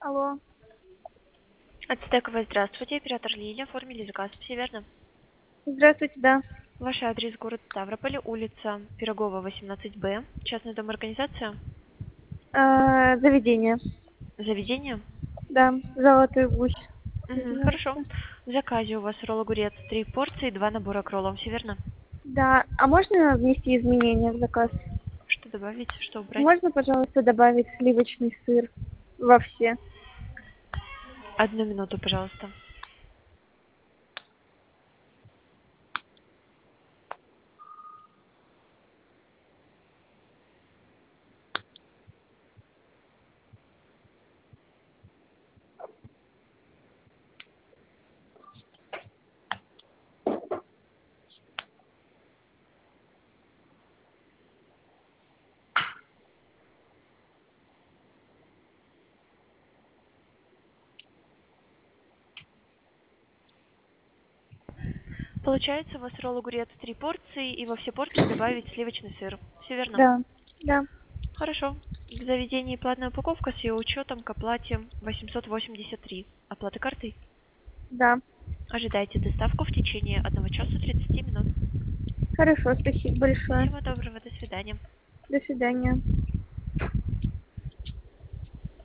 Алло. Ацтековая, здравствуйте, оператор Лилия, оформили заказ, все верно? Здравствуйте, да. Ваш адрес город Ставрополь, улица Пирогова, 18Б, частный дом организация, Заведение. заведение? Да, Золотой гусь. Хорошо. Называется. В заказе у вас ролл огурец, 3 порции, 2 набора к роллам, все верно? Да. А можно внести изменения в заказ? Что добавить, что убрать? Можно, пожалуйста, добавить сливочный сыр во все? Одну минуту, пожалуйста. Получается, у вас ролл огурец, 3 порции, и во все порции добавить сливочный сыр, все верно? Да. Да. Хорошо. В заведении платная упаковка с ее учетом к оплате 883. Оплата картой? Да. Ожидайте доставку в течение 1 часа 30 минут. Хорошо, спасибо большое. Всего доброго, до свидания. До свидания.